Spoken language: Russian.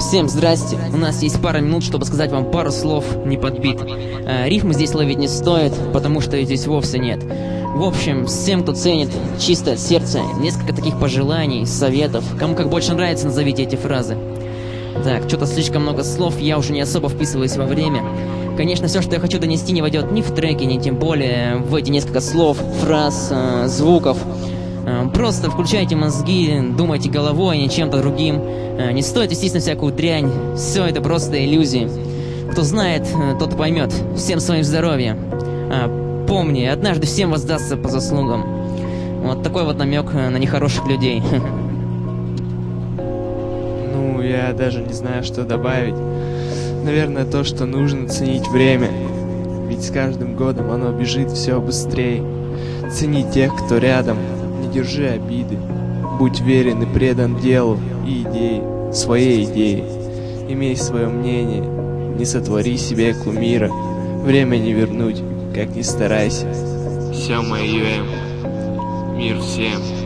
Всем здрасте, у нас есть пара минут, чтобы сказать вам пару слов не подбит. Рифмы здесь ловить не стоит, потому что их здесь вовсе нет. В общем, всем, кто ценит чисто от сердца, несколько таких пожеланий, советов. Кому как больше нравится, назовите эти фразы. Так, что-то слишком много слов, я уже не особо вписываюсь во время. Конечно, все, что я хочу донести, не войдет ни в треки, ни тем более в эти несколько слов, фраз, звуков. Просто включайте мозги, думайте головой, а не чем-то другим. Не стоит вестись на всякую дрянь. Все это просто иллюзии. Кто знает, тот и поймет. Всем своим здоровья. Помни, однажды всем воздастся по заслугам. Вот такой вот намек на нехороших людей. Ну, я даже не знаю, что добавить. Наверное, то, что нужно ценить время. Ведь с каждым годом оно бежит все быстрее. Цени тех, кто рядом. Не держи обиды. Будь верен и предан делу и идее, своей идее. Имей свое мнение. Не сотвори себе кумира. Время не вернуть, как ни старайся. Все мое. Мир всем.